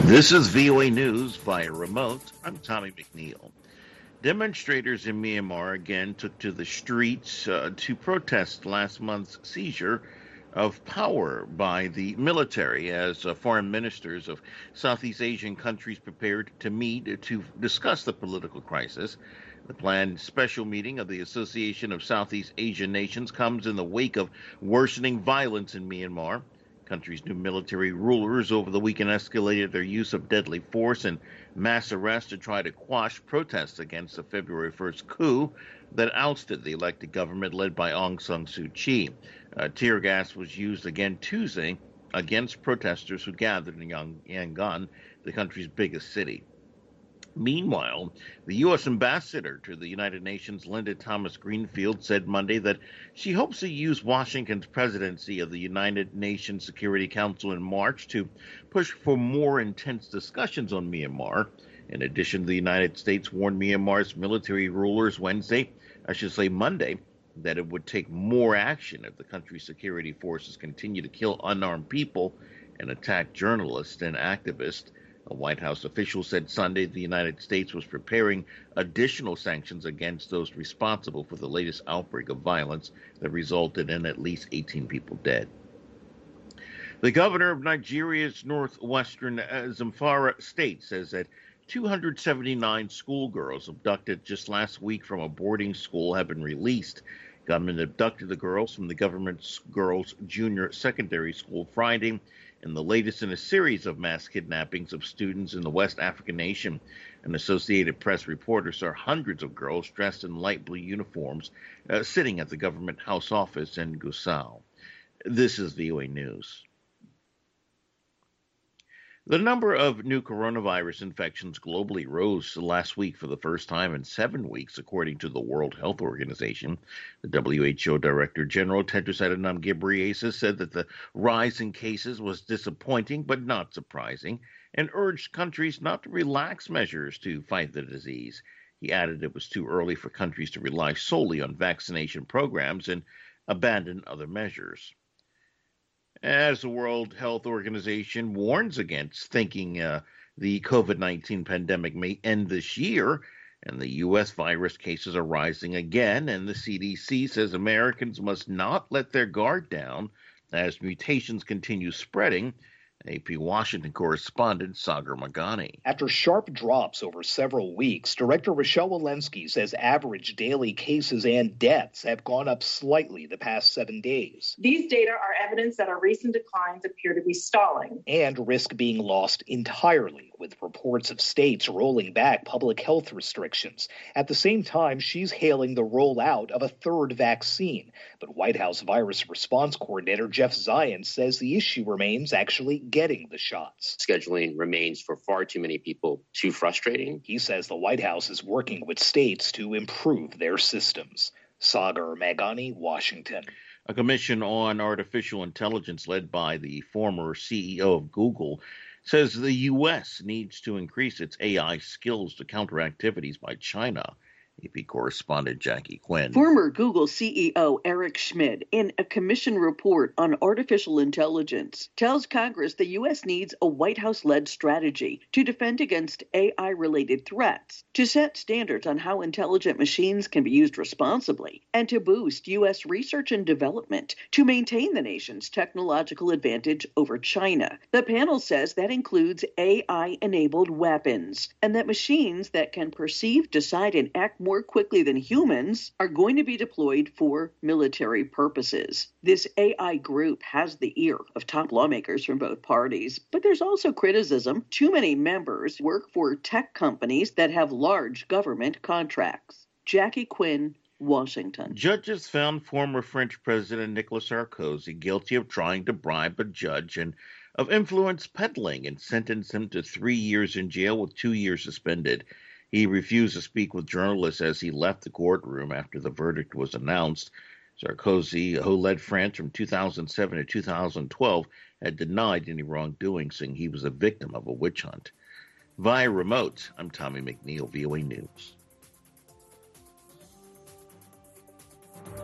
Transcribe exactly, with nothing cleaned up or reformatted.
This is V O A News via remote. I'm Tommy McNeil. Demonstrators in Myanmar again took to the streets uh, to protest last month's seizure of power by the military as uh, foreign ministers of Southeast Asian countries prepared to meet to discuss the political crisis. The planned special meeting of the Association of Southeast Asian Nations comes in the wake of worsening violence in Myanmar. Country's new military rulers over the weekend escalated their use of deadly force and mass arrests to try to quash protests against the February first coup that ousted the elected government led by Aung San Suu Kyi. Uh, tear gas was used again Tuesday against protesters who gathered in Yangon, the country's biggest city. Meanwhile, the U S ambassador to the United Nations, Linda Thomas-Greenfield, said Monday that she hopes to use Washington's presidency of the United Nations Security Council in March to push for more intense discussions on Myanmar. In addition, the United States warned Myanmar's military rulers Wednesday, I should say Monday, that it would take more action if the country's security forces continue to kill unarmed people and attack journalists and activists. A White House official said Sunday the United States was preparing additional sanctions against those responsible for the latest outbreak of violence that resulted in at least eighteen people dead. The governor of Nigeria's northwestern uh, Zamfara state says that two hundred seventy-nine schoolgirls abducted just last week from a boarding school have been released. Gunmen abducted the girls from the government's girls' junior secondary school Friday, and the latest in a series of mass kidnappings of students in the West African nation. An Associated Press reporter saw hundreds of girls dressed in light blue uniforms uh, sitting at the government house office in Gusau. This is V O A News. The number of new coronavirus infections globally rose last week for the first time in seven weeks, according to the World Health Organization. The W H O Director General Tedros Adhanom Ghebreyesus said that the rise in cases was disappointing but not surprising, and urged countries not to relax measures to fight the disease. He added it was too early for countries to rely solely on vaccination programs and abandon other measures. As the World Health Organization warns against thinking uh, the COVID nineteen pandemic may end this year, and the U S virus cases are rising again, and the C D C says Americans must not let their guard down as mutations continue spreading. A P Washington correspondent Sagar Meghani. After sharp drops over several weeks, Director Rochelle Walensky says average daily cases and deaths have gone up slightly the past seven days. These data are evidence that our recent declines appear to be stalling. And risk being lost entirely, with reports of states rolling back public health restrictions. At the same time, she's hailing the rollout of a third vaccine. But White House Virus Response Coordinator Jeff Zients says the issue remains actually getting the shots. Scheduling remains for far too many people too frustrating. He says the White House is working with states to improve their systems. Sagar Meghani, Washington. A commission on artificial intelligence led by the former C E O of Google says the U S needs to increase its A I skills to counter activities by China. A P correspondent Jackie Quinn. Former Google C E O Eric Schmidt, in a commission report on artificial intelligence, tells Congress the U S needs a White House-led strategy to defend against A I-related threats, to set standards on how intelligent machines can be used responsibly, and to boost U S research and development to maintain the nation's technological advantage over China. The panel says that includes A I-enabled weapons, and that machines that can perceive, decide, and act more quickly than humans are going to be deployed for military purposes. This A I group has the ear of top lawmakers from both parties, but there's also criticism. Too many members work for tech companies that have large government contracts. Jackie Quinn, Washington. Judges found former French President Nicolas Sarkozy guilty of trying to bribe a judge and of influence peddling and sentenced him to three years in jail with two years suspended. He refused to speak with journalists as he left the courtroom after the verdict was announced. Sarkozy, who led France from two thousand seven to two thousand twelve, had denied any wrongdoing, saying he was a victim of a witch hunt. Via remote, I'm Tommy McNeil, V O A News.